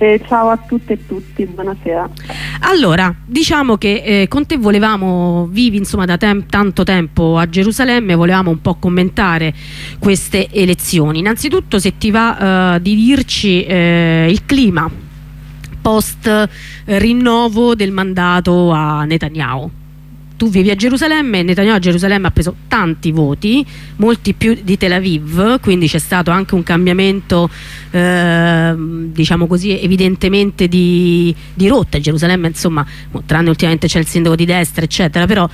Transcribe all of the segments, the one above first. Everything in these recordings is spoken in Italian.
ciao a tutte e tutti, buonasera. Allora, diciamo che con te vivi insomma da tanto tempo a Gerusalemme, volevamo un po' commentare queste elezioni. Innanzitutto, se ti va di dirci il clima post rinnovo del mandato a Netanyahu. Tu vivi a Gerusalemme, Netanyahu a Gerusalemme ha preso tanti voti, molti più di Tel Aviv, quindi c'è stato anche un cambiamento diciamo così evidentemente di rotta. Gerusalemme, insomma, tranne ultimamente c'è il sindaco di destra eccetera, però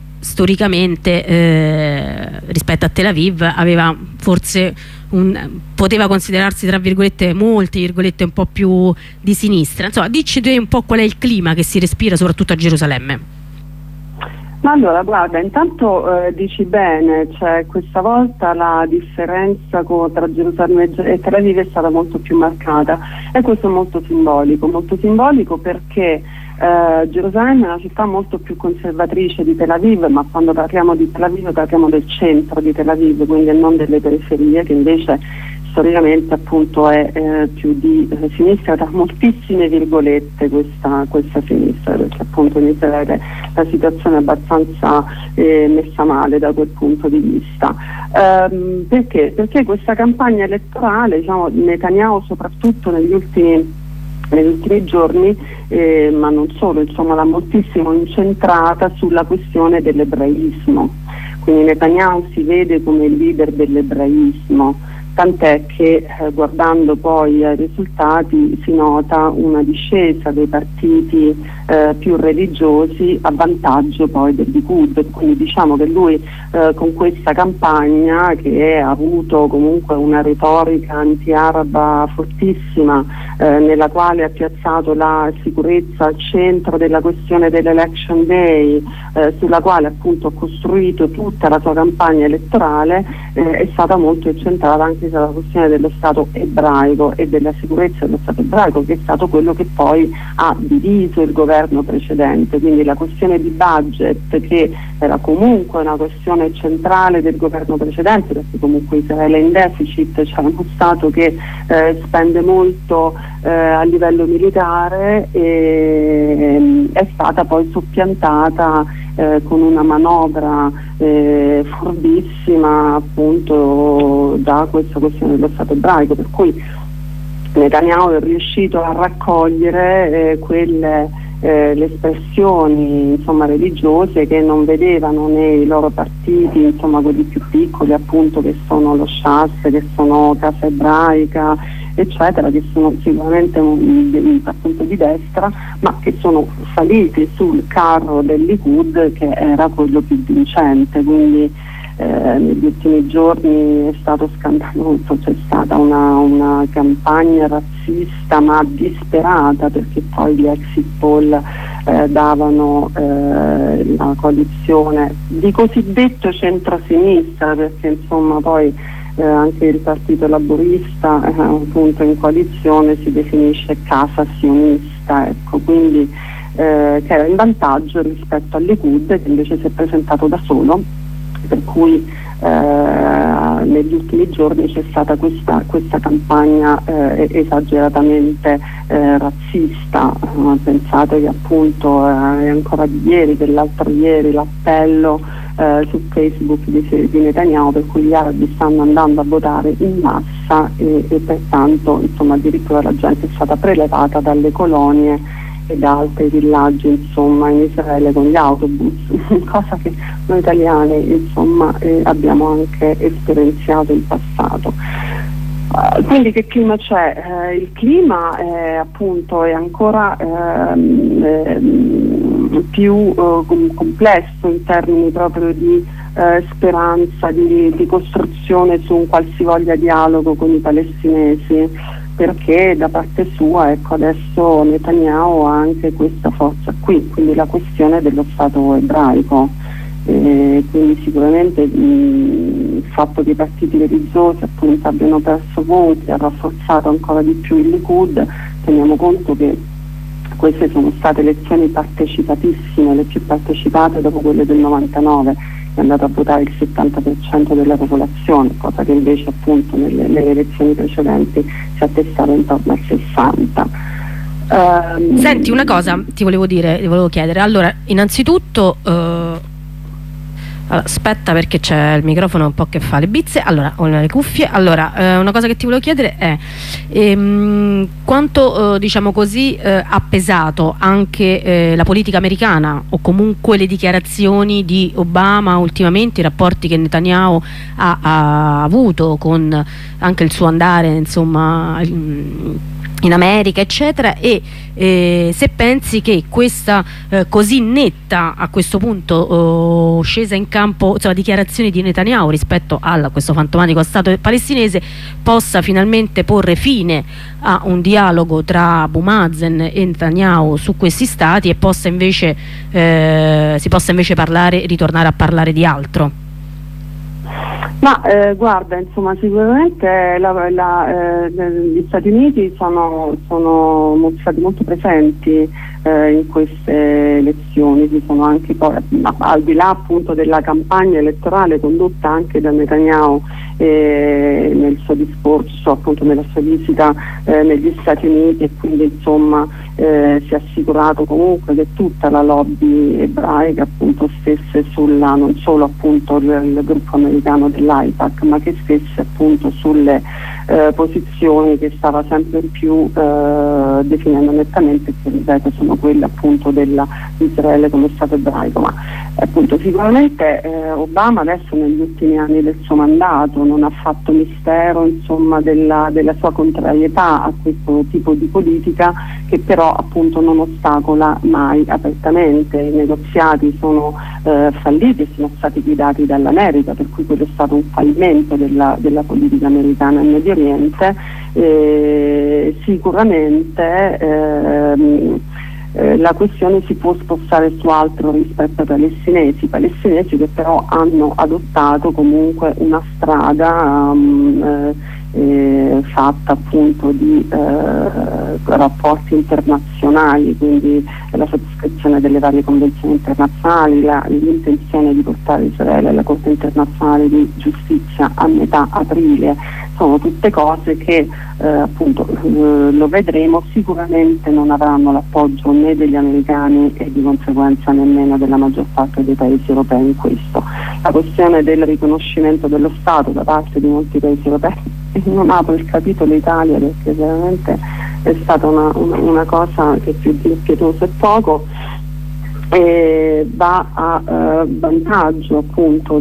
storicamente rispetto a Tel Aviv aveva forse poteva considerarsi tra virgolette, molte virgolette, un po' più di sinistra. Insomma, dici te un po' qual è il clima che si respira soprattutto a Gerusalemme. Ma allora, guarda, intanto dici bene, cioè questa volta la differenza tra Gerusalemme e Tel Aviv è stata molto più marcata, e questo è molto simbolico perché Gerusalemme è una città molto più conservatrice di Tel Aviv, ma quando parliamo di Tel Aviv parliamo del centro di Tel Aviv, quindi non delle periferie, che invece storicamente appunto è più di sinistra, tra moltissime virgolette questa sinistra, perché appunto in Israele la situazione è abbastanza messa male da quel punto di vista. Perché? Perché questa campagna elettorale, diciamo, Netanyahu soprattutto negli ultimi giorni, ma non solo, insomma, l'ha moltissimo incentrata sulla questione dell'ebraismo. Quindi Netanyahu si vede come il leader dell'ebraismo, tant'è che guardando poi ai risultati si nota una discesa dei partiti più religiosi a vantaggio poi del Likud. Quindi diciamo che lui con questa campagna, che ha avuto comunque una retorica anti-araba fortissima, nella quale ha piazzato la sicurezza al centro della questione dell'election day, sulla quale appunto ha costruito tutta la sua campagna elettorale, è stata molto incentrata anche sulla questione dello Stato ebraico e della sicurezza dello Stato ebraico, che è stato quello che poi ha diviso il governo precedente. Quindi la questione di budget, che era comunque una questione centrale del governo precedente, perché comunque Israele è in deficit, c'è uno Stato che spende molto a livello militare, e è stata poi soppiantata con una manovra furbissima appunto da questa questione dello Stato ebraico, per cui Netanyahu è riuscito a raccogliere le espressioni, insomma, religiose, che non vedevano nei loro partiti, insomma quelli più piccoli appunto, che sono lo Shas, che sono Casa Ebraica eccetera, che sono sicuramente appunto di destra, ma che sono saliti sul carro del Likud, che era quello più vincente. Quindi negli ultimi giorni è stato scandaloso, c'è stata una campagna razzista ma disperata, perché poi gli exit poll davano la coalizione di cosiddetto centro-sinistra, perché insomma poi anche il partito laburista appunto in coalizione si definisce casa sionista, ecco, quindi che era in vantaggio rispetto al Likud, che invece si è presentato da solo, per cui negli ultimi giorni c'è stata questa campagna esageratamente razzista. Pensate che appunto è ancora di ieri, dell'altro ieri, l'appello su Facebook di Netanyahu, per cui gli arabi stanno andando a votare in massa, e pertanto insomma addirittura la gente è stata prelevata dalle colonie e da altri villaggi insomma in Israele con gli autobus, cosa che noi italiani insomma abbiamo anche esperienziato in passato. Quindi che clima c'è? Il clima appunto è ancora più complesso in termini proprio di speranza, di costruzione su un qualsivoglia dialogo con i palestinesi, perché da parte sua, ecco, adesso Netanyahu ha anche questa forza qui, quindi la questione dello Stato ebraico. Quindi sicuramente il fatto che i partiti religiosi appunto abbiano perso voti ha rafforzato ancora di più il Likud. Teniamo conto che queste sono state elezioni partecipatissime, le più partecipate dopo quelle del 99, è andato a votare il 70% della popolazione, cosa che invece appunto nelle elezioni precedenti si attestava intorno al 60%. Senti, una cosa ti volevo chiedere. Allora, innanzitutto aspetta, perché c'è il microfono un po' che fa le bizze. Allora, ho le cuffie. Allora, una cosa che ti volevo chiedere è quanto diciamo così ha pesato anche la politica americana, o comunque le dichiarazioni di Obama ultimamente, i rapporti che Netanyahu ha avuto con anche il suo andare, insomma, in America eccetera, e se pensi che questa così netta, a questo punto scesa in campo, insomma, dichiarazioni di Netanyahu rispetto a questo fantomatico Stato palestinese possa finalmente porre fine a un dialogo tra Abu Mazen e Netanyahu su questi stati, e possa invece si possa invece ritornare a parlare di altro. Ma guarda, insomma, sicuramente gli Stati Uniti sono stati molto presenti in queste elezioni, ci sono anche poi, al di là appunto della campagna elettorale condotta anche da Netanyahu nel suo discorso, appunto nella sua visita negli Stati Uniti, e quindi insomma si è assicurato comunque che tutta la lobby ebraica appunto stesse non solo appunto il gruppo americano dell'AIPAC, ma che stesse appunto sulle posizioni che stava sempre più definendo nettamente, che ripeto sono quelle appunto di Israele come Stato ebraico. Ma appunto sicuramente Obama adesso negli ultimi anni del suo mandato non ha fatto mistero insomma della sua contrarietà a questo tipo di politica, che però appunto non ostacola mai apertamente. I negoziati sono falliti e sono stati guidati dall'America, per cui quello è stato un fallimento della politica americana in Medio Oriente. Sicuramente la questione si può spostare su altro rispetto ai palestinesi che però hanno adottato comunque una strada fatta appunto di rapporti internazionali, quindi la sottoscrizione delle varie convenzioni internazionali, l'intenzione di portare Israele alla Corte internazionale di giustizia a metà aprile. Sono tutte cose che appunto lo vedremo, sicuramente non avranno l'appoggio né degli americani e di conseguenza nemmeno della maggior parte dei paesi europei in questo. La questione del riconoscimento dello Stato da parte di molti paesi europei, non apro il capitolo Italia perché veramente è stata una cosa che più di pietoso e poco, va a vantaggio appunto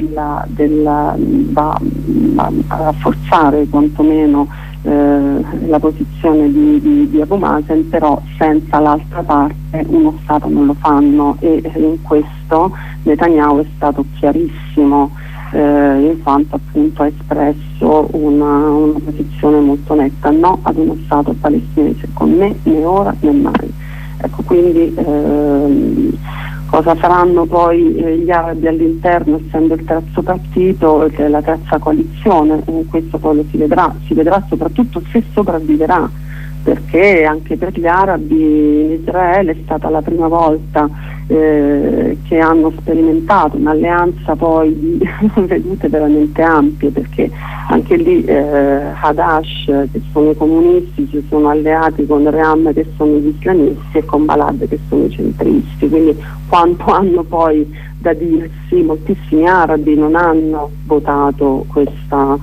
va a rafforzare quantomeno la posizione di Abu Mazen, però senza l'altra parte uno Stato non lo fanno, e in questo Netanyahu è stato chiarissimo, in quanto appunto ha espresso una posizione molto netta: no ad uno Stato palestinese con me, né ora né mai. Ecco, quindi cosa faranno poi gli arabi all'interno, essendo il terzo partito, la terza coalizione, questo poi lo si vedrà soprattutto se sopravviverà, perché anche per gli arabi in Israele è stata la prima volta che hanno sperimentato un'alleanza poi di vedute veramente ampie, perché anche lì Hadash, che sono i comunisti, si sono alleati con Ream, che sono gli islamisti, e con Balad, che sono i centristi. Quindi quanto hanno poi da dirsi, moltissimi arabi non hanno votato questa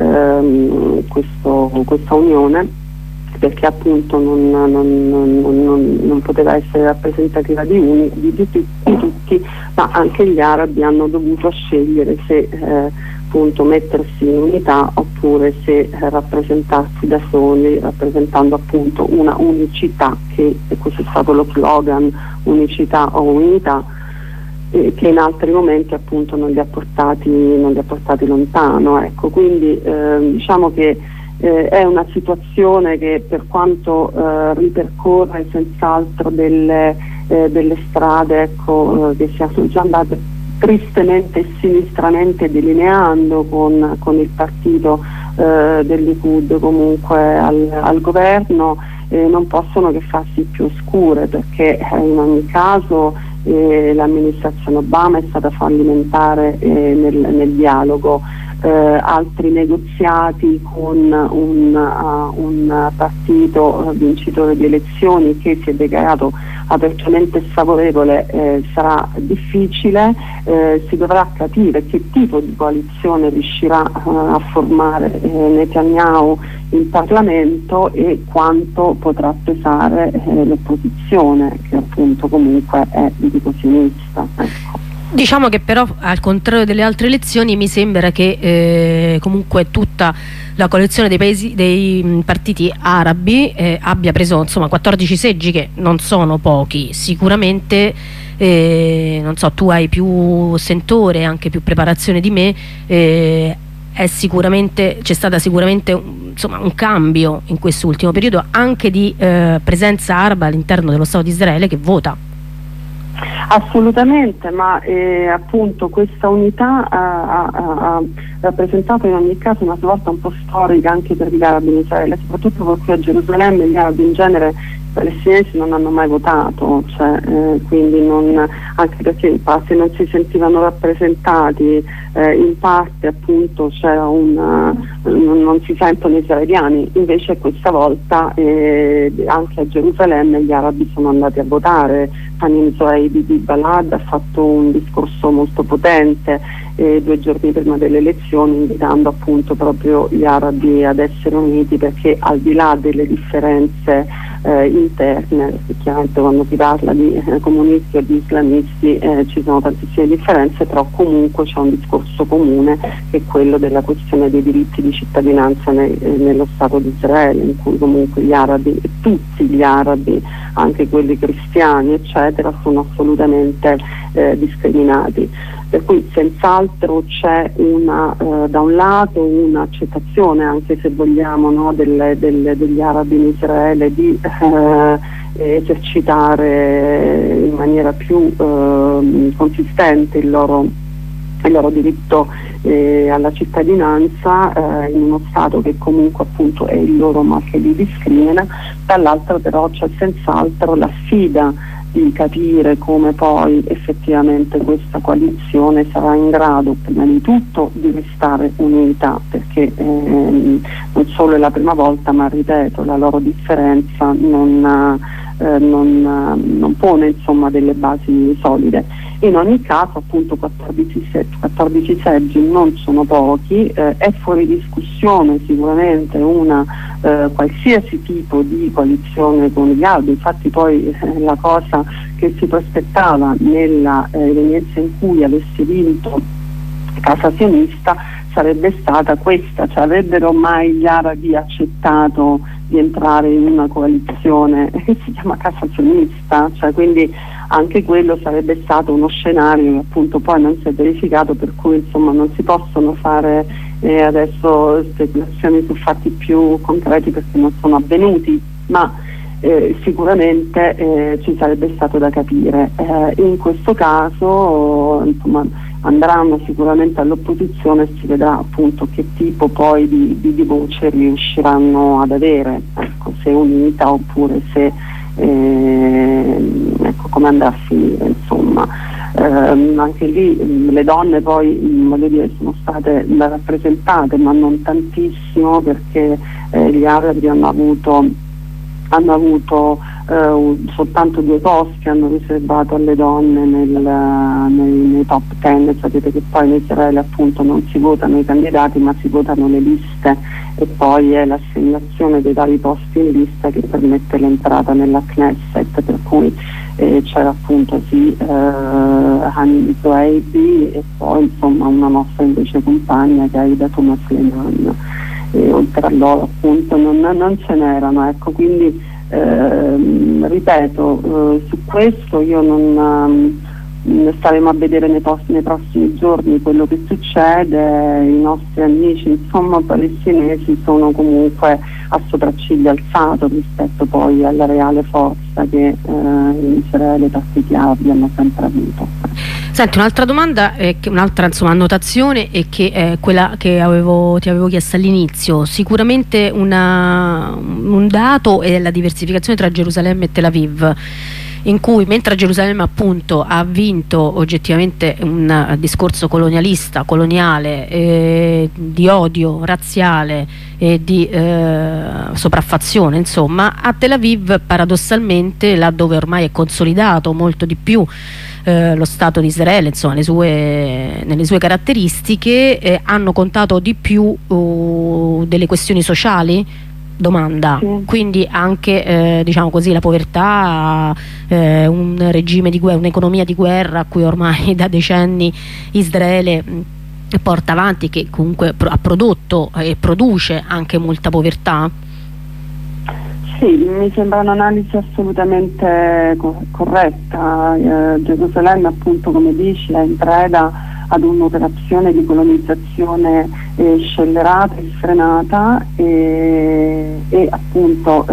unione, perché appunto non poteva essere rappresentativa di tutti, ma anche gli arabi hanno dovuto scegliere se appunto mettersi in unità oppure se rappresentarsi da soli, rappresentando appunto una unicità, che questo è stato lo slogan, unicità o unità, che in altri momenti appunto non li ha portati lontano. Ecco, quindi diciamo che è una situazione che, per quanto ripercorre senz'altro delle strade, ecco, che si sono già andate tristemente e sinistramente delineando con il partito del Likud comunque al governo, non possono che farsi più oscure, perché in ogni caso l'amministrazione Obama è stata fallimentare nel dialogo. altri negoziati con un partito vincitore di elezioni che si è dichiarato apertamente sfavorevole, sarà difficile. Si dovrà capire che tipo di coalizione riuscirà a formare Netanyahu in Parlamento e quanto potrà pesare l'opposizione, che appunto comunque è di tipo sinistra. Ecco. Diciamo che però, al contrario delle altre elezioni, mi sembra che comunque tutta la coalizione dei partiti arabi abbia preso, insomma, 14 seggi, che non sono pochi. Sicuramente, non so, tu hai più sentore, anche più preparazione di me, c'è stata sicuramente insomma, un cambio in questo ultimo periodo anche di presenza araba all'interno dello Stato di Israele che vota. Assolutamente, ma appunto questa unità ha rappresentato in ogni caso una svolta un po' storica anche per gli arabi in Israele, soprattutto perché qui a Gerusalemme gli arabi in genere, i palestinesi, non hanno mai votato, quindi anche perché se non si sentivano rappresentati, in parte appunto non si sentono israeliani. Invece questa volta anche a Gerusalemme gli arabi sono andati a votare. Hanim Zoheibi di Balad ha fatto un discorso molto potente 2 giorni prima delle elezioni, invitando appunto proprio gli arabi ad essere uniti, perché al di là delle differenze interne, perché chiaramente quando si parla di comunisti o di islamisti ci sono tantissime differenze, però comunque c'è un discorso comune, che è quello della questione dei diritti di cittadinanza nello Stato di Israele, in cui comunque gli arabi, tutti gli arabi, anche quelli cristiani eccetera, sono assolutamente discriminati. Per cui senz'altro c'è da un lato un'accettazione, anche se vogliamo, no, degli arabi in Israele di esercitare in maniera più consistente il loro diritto alla cittadinanza in uno Stato che comunque appunto è il loro ma che li discrimina. Dall'altro però c'è senz'altro la sfida di capire come poi effettivamente questa coalizione sarà in grado prima di tutto di restare unita, perché non solo è la prima volta, ma ripeto, la loro differenza non pone insomma delle basi solide. In ogni caso appunto 14 seggi non sono pochi, è fuori discussione sicuramente qualsiasi tipo di coalizione con gli arabi. Infatti poi la cosa che si prospettava nella evenienza in cui avesse vinto Casa Sionista sarebbe stata questa, cioè avrebbero mai gli arabi accettato di entrare in una coalizione che si chiama Casa Sionista, cioè quindi anche quello sarebbe stato uno scenario che appunto poi non si è verificato, per cui insomma non si possono fare adesso speculazioni su fatti più concreti perché non sono avvenuti, ma sicuramente ci sarebbe stato da capire. In questo caso insomma andranno sicuramente all'opposizione e si vedrà appunto che tipo poi di voce riusciranno ad avere, ecco, se unita oppure se come andrà a finire, insomma. Anche lì le donne poi voglio dire sono state rappresentate, ma non tantissimo, perché gli arabi hanno avuto soltanto 2 posti, hanno riservato alle donne nei top 10. Sapete che poi in Israele appunto non si votano i candidati ma si votano le liste, e poi è l'assegnazione dei vari posti in lista che permette l'entrata nella Knesset, per cui c'era appunto Hanim Zoheibi e poi insomma una nostra invece compagna che è Aida Toma Suleiman, e oltre a loro appunto non ce n'erano, ecco. Quindi ripeto, su questo io non staremo a vedere nei prossimi giorni quello che succede. I nostri amici insomma palestinesi sono comunque a sopracciglio alzato rispetto poi alla reale forza che in Israele i partiti arabi hanno sempre avuto. Senti, un'altra domanda, un'altra insomma annotazione, è che è quella che ti avevo chiesto all'inizio. Sicuramente un dato è la diversificazione tra Gerusalemme e Tel Aviv. in cui, mentre a Gerusalemme appunto ha vinto oggettivamente un discorso colonialista, coloniale, di odio razziale e di sopraffazione, insomma, a Tel Aviv paradossalmente, là dove ormai è consolidato molto di più lo Stato di Israele, insomma, nelle sue caratteristiche, hanno contato di più delle questioni sociali? Domanda. Sì. Quindi anche diciamo così, la povertà, un regime di guerra, un'economia di guerra a cui ormai da decenni Israele porta avanti, che comunque ha prodotto e produce anche molta povertà? Sì, mi sembra un'analisi assolutamente corretta. Gerusalemme, appunto, come dici, è in preda ad un'operazione di colonizzazione scellerata e sfrenata, e appunto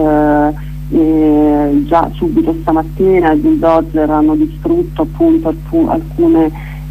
già subito stamattina i bulldozer hanno distrutto appunto alcune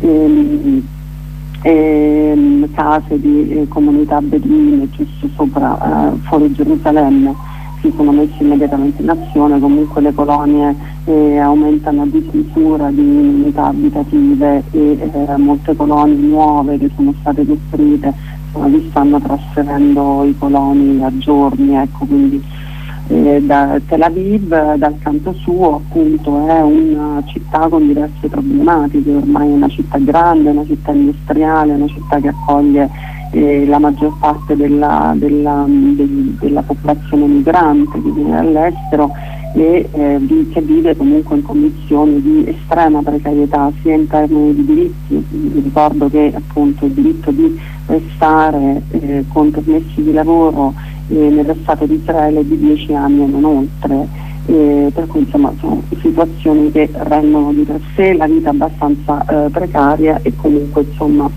case di comunità beduine giusto sopra, fuori Gerusalemme. Si sono messi immediatamente in azione. Comunque le colonie aumentano a dismisura di unità abitative, e molte colonie nuove che sono state costruite li stanno trasferendo i coloni a giorni, ecco. Quindi da Tel Aviv, dal canto suo, appunto, è una città con diverse problematiche. Ormai è una città grande, una città industriale, una città che accoglie la maggior parte della popolazione migrante che viene dall'estero, e che vive comunque in condizioni di estrema precarietà sia in termini di diritti. Vi ricordo che appunto il diritto di restare con permessi di lavoro nello Stato di Israele è di 10 anni e non oltre, per cui insomma sono situazioni che rendono di per sé la vita abbastanza precaria, e comunque insomma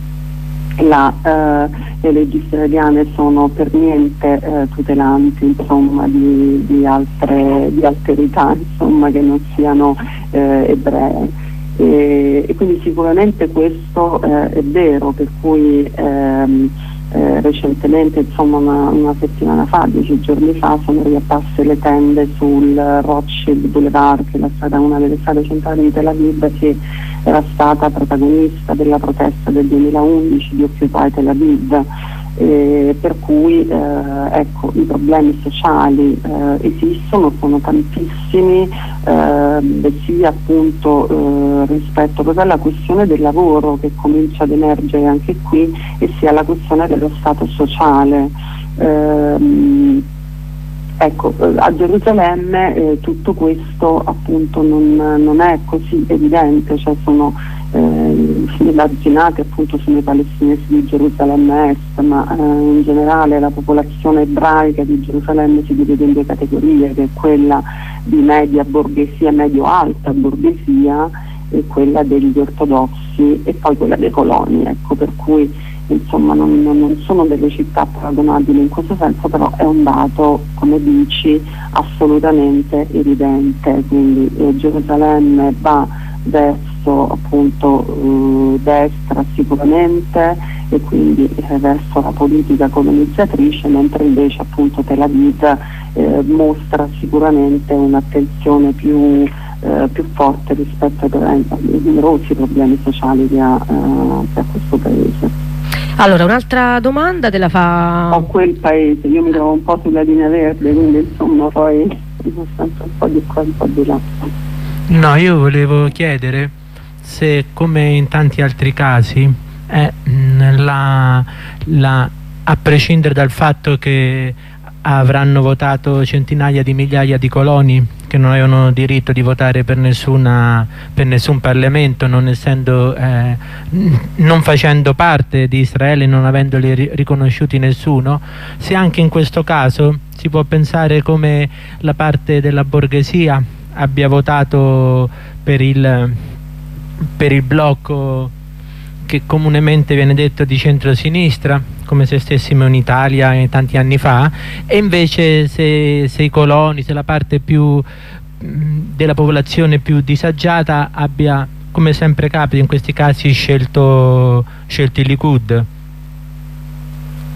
le leggi israeliane sono per niente tutelanti, insomma, di alterità, insomma, che non siano ebree, e quindi sicuramente questo è vero, per cui recentemente, insomma una settimana fa, 10 giorni fa, sono riapparse le tende sul Rothschild Boulevard, che è una delle strade centrali di Tel Aviv, che era stata protagonista della protesta del 2011 di Occupy Tel Aviv, per cui ecco, i problemi sociali esistono, sono tantissimi, sia appunto rispetto proprio alla questione del lavoro, che comincia ad emergere anche qui, e sia alla questione dello stato sociale. Ecco, a Gerusalemme tutto questo appunto non è così evidente, cioè sono immaginati appunto sono i palestinesi di Gerusalemme Est, ma in generale la popolazione ebraica di Gerusalemme si divide in due categorie, che è quella di media borghesia, medio-alta borghesia, e quella degli ortodossi, e poi quella dei coloni, ecco, per cui insomma non sono delle città paragonabili in questo senso, però è un dato, come dici, assolutamente evidente. Quindi Gerusalemme va verso appunto destra sicuramente, e quindi verso la politica colonizzatrice, mentre invece appunto Tel Aviv mostra sicuramente un'attenzione più forte rispetto ai numerosi problemi sociali che ha questo paese. Allora, un'altra domanda te la fa... O quel paese, io mi trovo un po' sulla linea verde, quindi insomma poi sono sempre un po' di qua e un po' di là. No, io volevo chiedere se, come in tanti altri casi, a prescindere dal fatto che avranno votato centinaia di migliaia di coloni che non avevano diritto di votare per nessun Parlamento, non facendo parte di Israele, non avendoli riconosciuti nessuno, se anche in questo caso si può pensare come la parte della borghesia abbia votato per il blocco che comunemente viene detto di centro-sinistra, come se stessimo in Italia tanti anni fa, e invece se i coloni, se la parte più della popolazione più disagiata abbia, come sempre capita in questi casi, scelto il Likud.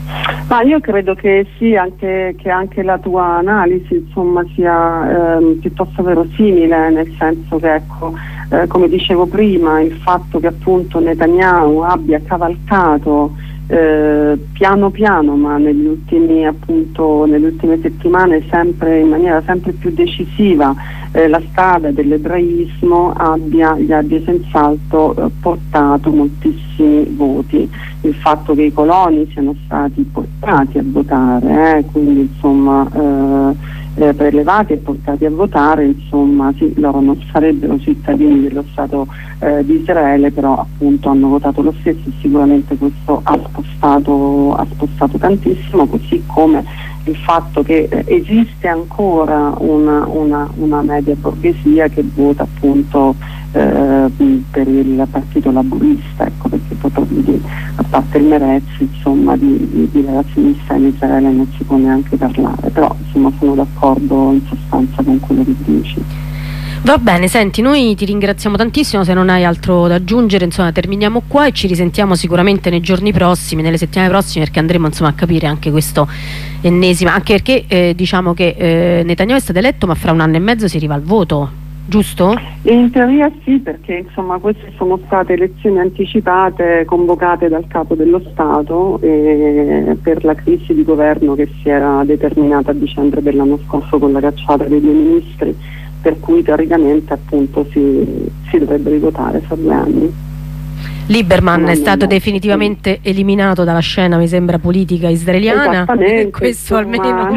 Ma io credo che sì, che anche la tua analisi insomma sia piuttosto verosimile, nel senso che ecco, come dicevo prima, il fatto che appunto Netanyahu abbia cavalcato piano piano, ma nelle ultime settimane sempre in maniera sempre più decisiva, la strada dell'ebraismo gli abbia senz'altro portato moltissimi voti. Il fatto che i coloni siano stati portati a votare, quindi insomma prelevati e portati a votare, insomma sì, loro non sarebbero cittadini dello Stato di Israele, però appunto hanno votato lo stesso e sicuramente questo ha spostato tantissimo, così come il fatto che esiste ancora una media borghesia che vota appunto per il partito laburista, ecco, perché poi a parte il Meretz insomma della sinistra in Israele non si può neanche parlare, però insomma sono d'accordo in sostanza con quello che dici. Va bene, senti, noi ti ringraziamo tantissimo, se non hai altro da aggiungere insomma terminiamo qua e ci risentiamo sicuramente nei giorni prossimi, nelle settimane prossime, perché andremo insomma a capire anche questo ennesima, anche perché diciamo che Netanyahu è stato eletto ma fra 1 anno e mezzo si arriva al voto, giusto? In teoria sì, perché insomma queste sono state elezioni anticipate convocate dal capo dello Stato per la crisi di governo che si era determinata a dicembre dell'anno scorso con la cacciata dei 2 ministri, per cui teoricamente appunto si dovrebbe rivotare fra 2 anni. Lieberman è stato definitivamente eliminato dalla scena, mi sembra, politica israeliana. Questo insomma,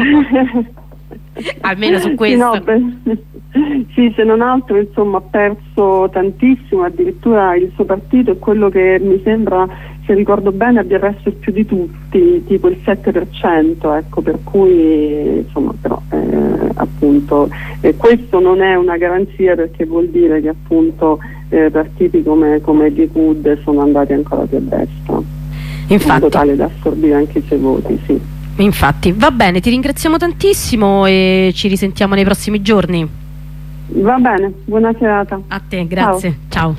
almeno su questo. Sì, se non altro insomma ha perso tantissimo, addirittura il suo partito è quello che mi sembra, se ricordo bene, abbia perso più di tutti, tipo il 7%, ecco, per cui insomma però appunto questo non è una garanzia, perché vuol dire che appunto partiti come il Likud sono andati ancora più a destra, in modo tale da assorbire anche i suoi voti, sì. Infatti, va bene, ti ringraziamo tantissimo e ci risentiamo nei prossimi giorni. Va bene, buona serata. A te, grazie. Ciao.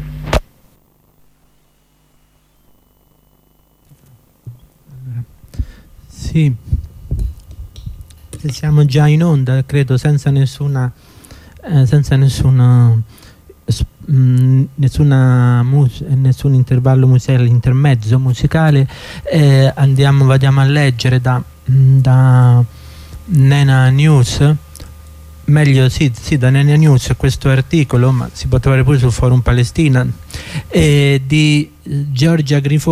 Sì, siamo già in onda, credo, senza nessun intervallo musicale, intermezzo musicale. Vadiamo a leggere da Nena News, meglio sì, da Nena News, questo articolo, ma si può trovare pure sul Forum Palestina, di Giorgia Grifo.